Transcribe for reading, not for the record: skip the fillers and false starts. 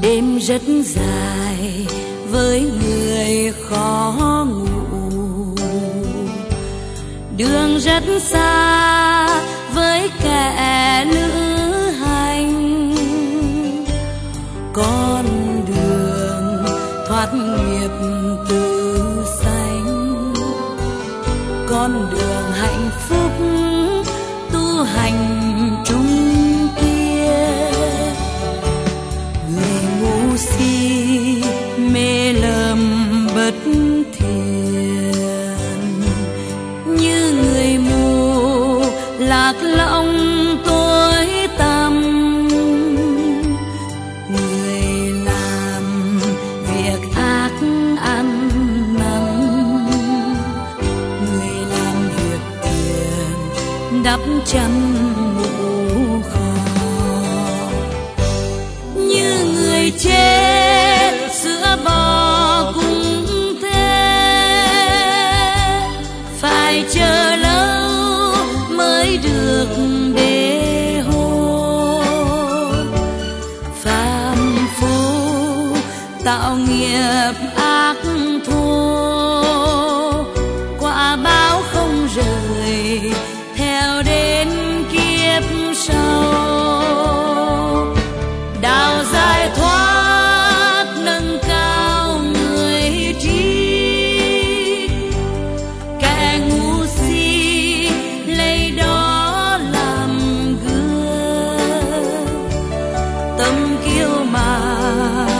Đêm rất dài với người khó ngủ, đường rất xa với kẻ lữ hành. Con đường thoát nghiệp từ xanh, con đường hạnh phúc tu hành chung kia. Người ngu si mê lầm bất thiện, như người mù lạc lõng tối tăm. Người làm việc ác ăn năn, người làm việc thiện đắp chăn mũ kho. Như người chết sữa bò cũng thế, phải chờ lâu mới được để hôn. Phàm phu tạo nghiệp ác thô, quả báo không rời theo đến kiếp sau. Đạo giải thoát nâng cao người trí, kẻ ngu si lấy đó làm gương. Tâm kiêu mạn